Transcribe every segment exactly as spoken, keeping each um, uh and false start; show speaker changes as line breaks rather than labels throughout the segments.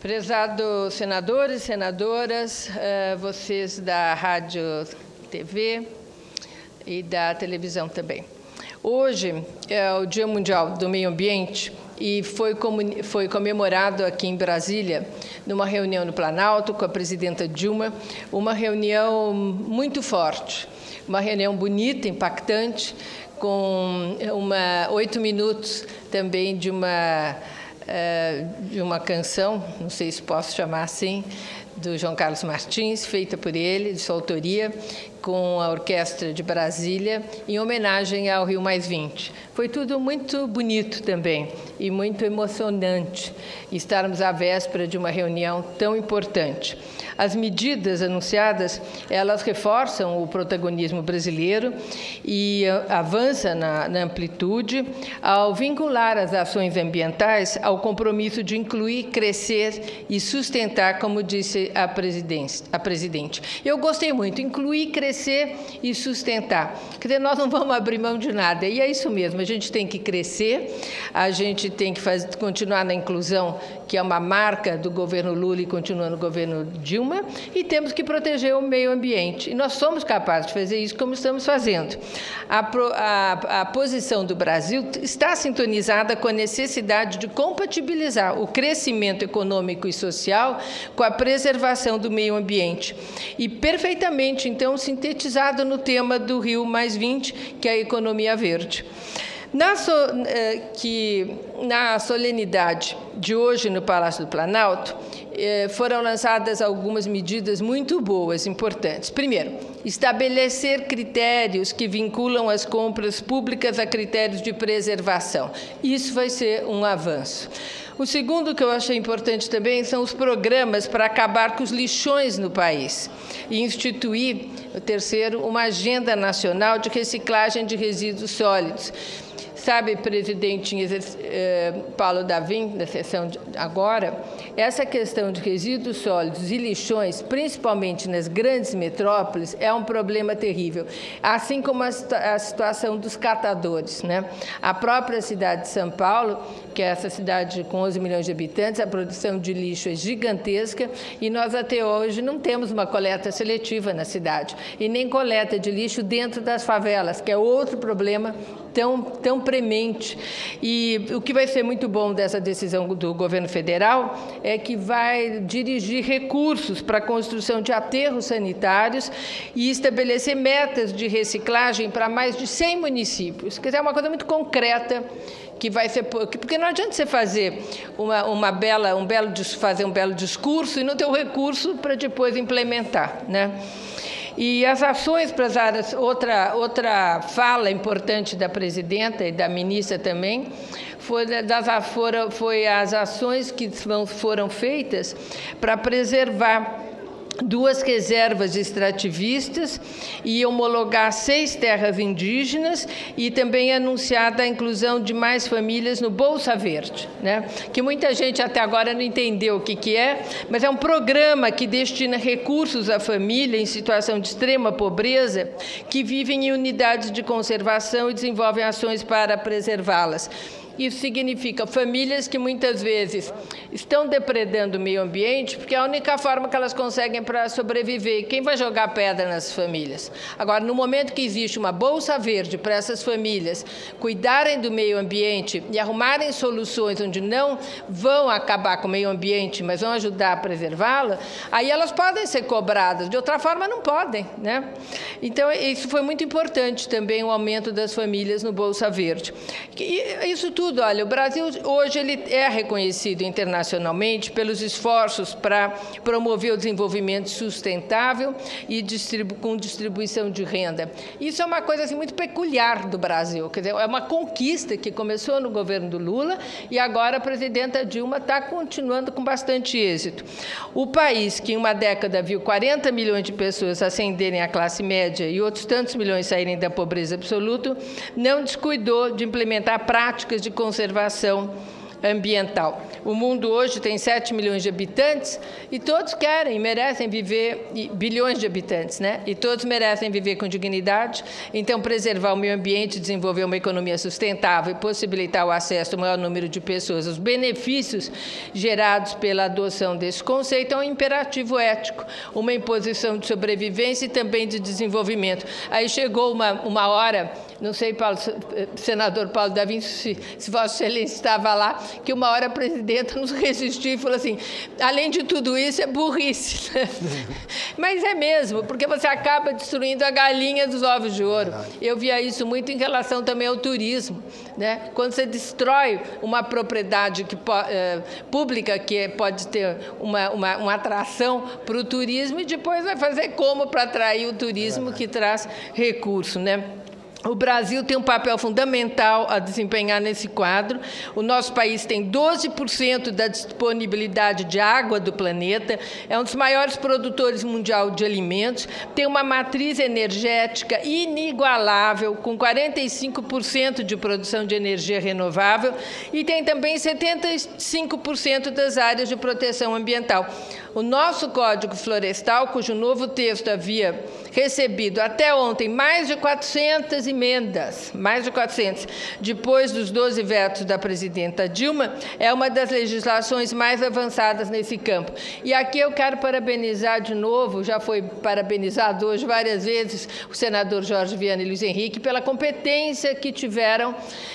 Prezados senadores, senadoras, vocês da Rádio T V e da televisão também. Hoje é o Dia Mundial do Meio Ambiente e foi, foi comemorado aqui em Brasília, numa reunião no Planalto com a presidenta Dilma, uma reunião muito forte, uma reunião bonita, impactante, com uma, oito minutos também de uma, de uma canção, não sei se posso chamar assim, do João Carlos Martins, feita por ele, de sua autoria, com a Orquestra de Brasília, em homenagem ao Rio Mais vinte. Foi tudo muito bonito também e muito emocionante estarmos à véspera de uma reunião tão importante. As medidas anunciadas, elas reforçam o protagonismo brasileiro e avançam na, na amplitude ao vincular as ações ambientais ao compromisso de incluir, crescer e sustentar, como disse a, a presidente. Eu gostei muito, incluir, crescer e sustentar. Quer dizer, nós não vamos abrir mão de nada, e é isso mesmo, a gente tem que crescer, a gente tem que fazer, continuar na inclusão, que é uma marca do governo Lula e continua no governo Dilma, e temos que proteger o meio ambiente. E nós somos capazes de fazer isso como estamos fazendo. A, a, a posição do Brasil está sintonizada com a necessidade de compatibilizar o crescimento econômico e social com a preservação do meio ambiente. E perfeitamente, então, sintetizado no tema do Rio Mais vinte, que é a economia verde. Na, so, que, na solenidade de hoje no Palácio do Planalto, foram lançadas algumas medidas muito boas, importantes. Primeiro, estabelecer critérios que vinculam as compras públicas a critérios de preservação. Isso vai ser um avanço. O segundo que eu achei importante também são os programas para acabar com os lixões no país e instituir, o terceiro, uma agenda nacional de reciclagem de resíduos sólidos. Sabe, presidente eh, Paulo Davim, da sessão de agora, essa questão de resíduos sólidos e lixões, principalmente nas grandes metrópoles, é um problema terrível, assim como a, a situação dos catadores, né? A própria cidade de São Paulo, que é essa cidade com onze milhões de habitantes, a produção de lixo é gigantesca e nós até hoje não temos uma coleta seletiva na cidade e nem coleta de lixo dentro das favelas, que é outro problema tão, tão premente. E o que vai ser muito bom dessa decisão do governo federal é que vai dirigir recursos para a construção de aterros sanitários e estabelecer metas de reciclagem para mais de cem municípios. Quer dizer, é uma coisa muito concreta que vai ser, porque não adianta você fazer uma, uma bela, um belo, fazer um belo discurso e não ter o recurso para depois implementar, né? E as ações para as áreas, outra, outra fala importante da presidenta e da ministra também, foi, das, foram, foi as ações que foram feitas para preservar duas reservas extrativistas e homologar seis terras indígenas e também anunciada a inclusão de mais famílias no Bolsa Verde, né? Que muita gente até agora não entendeu o que, que é, mas é um programa que destina recursos à família em situação de extrema pobreza que vivem em unidades de conservação e desenvolvem ações para preservá-las. Isso significa famílias que muitas vezes estão depredando o meio ambiente porque é a única forma que elas conseguem para sobreviver. E quem vai jogar pedra nessas famílias? Agora, no momento que existe uma bolsa verde para essas famílias cuidarem do meio ambiente e arrumarem soluções onde não vão acabar com o meio ambiente, mas vão ajudar a preservá-lo, aí elas podem ser cobradas. De outra forma, não podem, né? Então, isso foi muito importante também, o aumento das famílias no Bolsa Verde. E isso tudo Olha, o Brasil hoje ele é reconhecido internacionalmente pelos esforços para promover o desenvolvimento sustentável e distribu com distribuição de renda. Isso é uma coisa assim, muito peculiar do Brasil, quer dizer, é uma conquista que começou no governo do Lula e agora a presidenta Dilma está continuando com bastante êxito. O país que em uma década viu quarenta milhões de pessoas ascenderem à classe média e outros tantos milhões saírem da pobreza absoluta, não descuidou de implementar práticas de conservação ambiental. O mundo hoje tem sete milhões de habitantes e todos querem, merecem viver, bilhões de habitantes, né? E todos merecem viver com dignidade. Então, preservar o meio ambiente, desenvolver uma economia sustentável e possibilitar o acesso ao maior número de pessoas aos benefícios gerados pela adoção desse conceito é um imperativo ético, uma imposição de sobrevivência e também de desenvolvimento. Aí chegou uma, uma hora, não sei, Paulo, senador Paulo da Vinci, se, se Vossa Excelência estava lá, que uma hora a presidenta nos resistiu e falou assim, além de tudo isso, é burrice. Mas é mesmo, porque você acaba destruindo a galinha dos ovos de ouro. Eu via isso muito em relação também ao turismo, né? Quando você destrói uma propriedade que, eh, pública que pode ter uma, uma, uma atração para o turismo e depois vai fazer como para atrair o turismo que traz recurso, né? O Brasil tem um papel fundamental a desempenhar nesse quadro. O nosso país tem doze por cento da disponibilidade de água do planeta, é um dos maiores produtores mundial de alimentos, tem uma matriz energética inigualável, com quarenta e cinco por cento de produção de energia renovável e tem também setenta e cinco por cento das áreas de proteção ambiental. O nosso Código Florestal, cujo novo texto havia recebido até ontem mais de quatrocentas emendas, mais de quatrocentas, depois dos doze vetos da presidenta Dilma, é uma das legislações mais avançadas nesse campo. E aqui eu quero parabenizar de novo, já foi parabenizado hoje várias vezes, o senador Jorge Viana e Luiz Henrique, pela competência que tiveram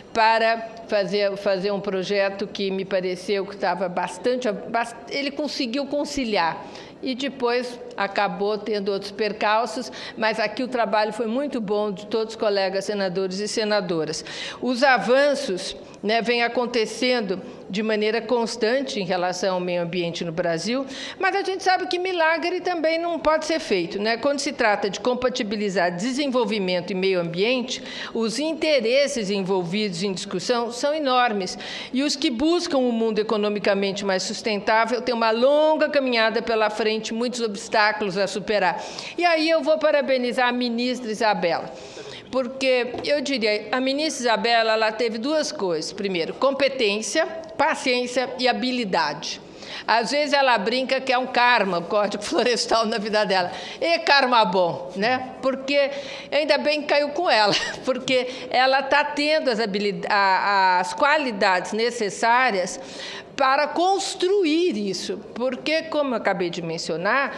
para fazer, fazer um projeto que me pareceu que estava bastante... Ele conseguiu conciliar e depois acabou tendo outros percalços, mas aqui o trabalho foi muito bom de todos os colegas senadores e senadoras. Os avanços, né, vêm acontecendo de maneira constante em relação ao meio ambiente no Brasil, mas a gente sabe que milagre também não pode ser feito, né? Quando se trata de compatibilizar desenvolvimento e meio ambiente, os interesses envolvidos em discussão são enormes, e os que buscam um mundo economicamente mais sustentável têm uma longa caminhada pela frente, muitos obstáculos a superar. E aí eu vou parabenizar a ministra Isabela, porque eu diria, a ministra Isabela, ela teve duas coisas. Primeiro, competência, paciência e habilidade. Às vezes ela brinca que é um karma, o Código Florestal na vida dela. E karma bom, né? Porque ainda bem que caiu com ela, porque ela está tendo as, habilidades, as qualidades necessárias para construir isso. Porque, como eu acabei de mencionar,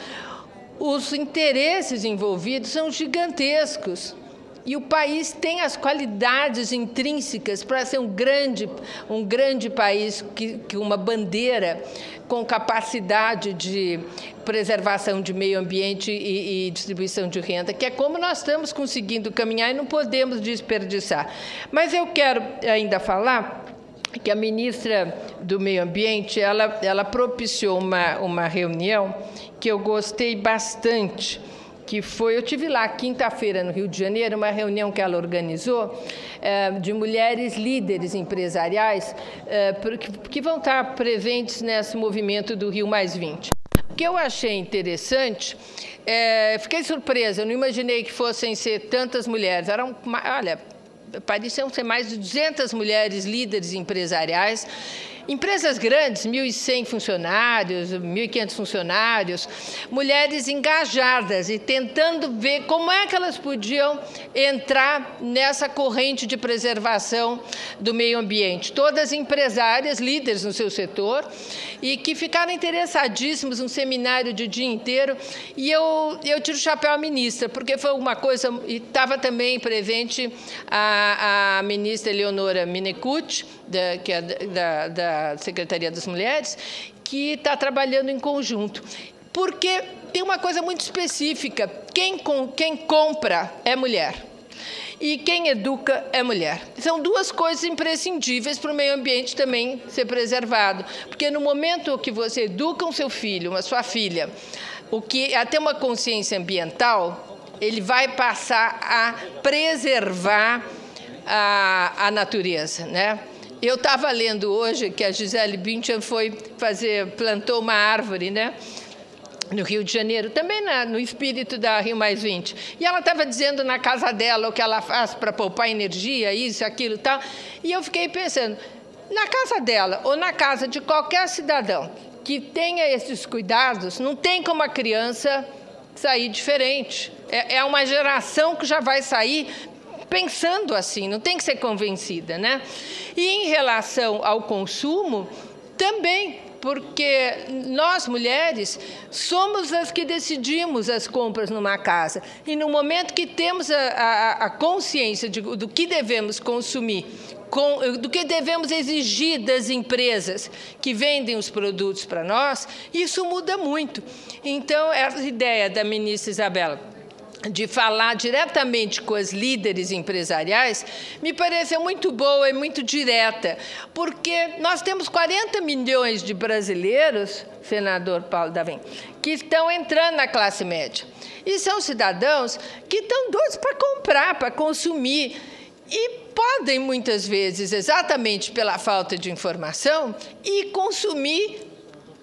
os interesses envolvidos são gigantescos. E o país tem as qualidades intrínsecas para ser um grande, um grande país, que, que uma bandeira com capacidade de preservação de meio ambiente e, e distribuição de renda, que é como nós estamos conseguindo caminhar e não podemos desperdiçar. Mas eu quero ainda falar que a ministra do Meio Ambiente, ela, ela propiciou uma, uma reunião que eu gostei bastante, que foi, eu tive lá quinta-feira no Rio de Janeiro, uma reunião que ela organizou é, de mulheres líderes empresariais é, que, que vão estar presentes nesse movimento do Rio mais vinte. O que eu achei interessante, é, fiquei surpresa, eu não imaginei que fossem ser tantas mulheres, eram, olha, pareciam ser mais de duzentas mulheres líderes empresariais, empresas grandes, mil e cem funcionários, mil e quinhentos funcionários, mulheres engajadas e tentando ver como é que elas podiam entrar nessa corrente de preservação do meio ambiente. Todas empresárias, líderes no seu setor, e que ficaram interessadíssimos num seminário de dia inteiro. E eu, eu tiro o chapéu à ministra, porque foi uma coisa... E estava também presente a, a ministra Eleonora Minecucci, da, que é da, da Secretaria das Mulheres, que está trabalhando em conjunto. Porque tem uma coisa muito específica, quem, com, quem compra é mulher e quem educa é mulher. São duas coisas imprescindíveis para o meio ambiente também ser preservado, porque no momento que você educa o seu filho, a sua filha, o que até uma consciência ambiental, ele vai passar a preservar a, a natureza, né? Eu estava lendo hoje que a Gisele Bündchen foi fazer, plantou uma árvore, né, no Rio de Janeiro, também na, no espírito da Rio mais vinte. E ela estava dizendo na casa dela o que ela faz para poupar energia, isso, aquilo e tal. E eu fiquei pensando, na casa dela ou na casa de qualquer cidadão que tenha esses cuidados, não tem como a criança sair diferente. É, é uma geração que já vai sair pensando assim, não tem que ser convencida, né? E em relação ao consumo, também, porque nós, mulheres, somos as que decidimos as compras numa casa. E no momento que temos a, a, a consciência de, do que devemos consumir, com, do que devemos exigir das empresas que vendem os produtos para nós, isso muda muito. Então, essa ideia da ministra Isabela de falar diretamente com as líderes empresariais, me pareceu muito boa e muito direta, porque nós temos quarenta milhões de brasileiros, senador Paulo Davim, que estão entrando na classe média. E são cidadãos que estão doidos para comprar, para consumir, e podem, muitas vezes, exatamente pela falta de informação, e consumir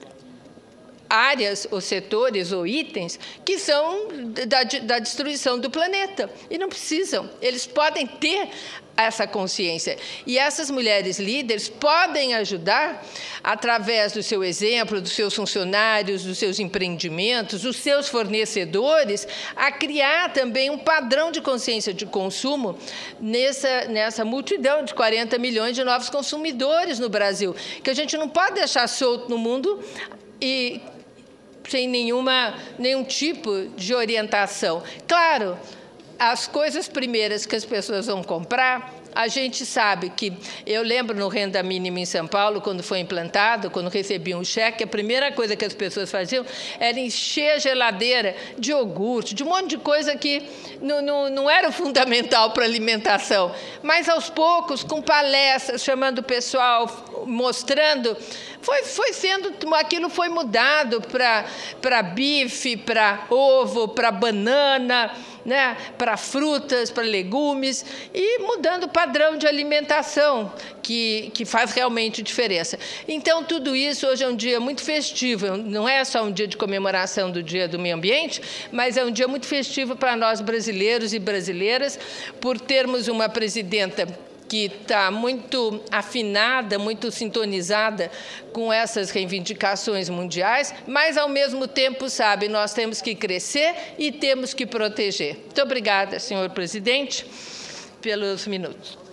áreas ou setores ou itens que são da, da destruição do planeta. E não precisam. Eles podem ter essa consciência. E essas mulheres líderes podem ajudar, através do seu exemplo, dos seus funcionários, dos seus empreendimentos, dos seus fornecedores, a criar também um padrão de consciência de consumo nessa, nessa multidão de quarenta milhões de novos consumidores no Brasil, que a gente não pode deixar solto no mundo e sem nenhuma, nenhum tipo de orientação. Claro, as coisas primeiras que as pessoas vão comprar, a gente sabe que... Eu lembro no Renda Mínima em São Paulo, quando foi implantado, quando recebiam um cheque, a primeira coisa que as pessoas faziam era encher a geladeira de iogurte, de um monte de coisa que não, não, não era fundamental para a alimentação. Mas, aos poucos, com palestras, chamando o pessoal, mostrando... Foi, foi sendo, aquilo foi mudado para para bife, para ovo, para banana, né, para frutas, para legumes, e mudando o padrão de alimentação, que, que faz realmente diferença. Então, tudo isso hoje é um dia muito festivo, não é só um dia de comemoração do Dia do Meio Ambiente, mas é um dia muito festivo para nós brasileiros e brasileiras, por termos uma presidenta que está muito afinada, muito sintonizada com essas reivindicações mundiais, mas, ao mesmo tempo, sabe, nós temos que crescer e temos que proteger. Muito obrigada, senhor presidente, pelos minutos.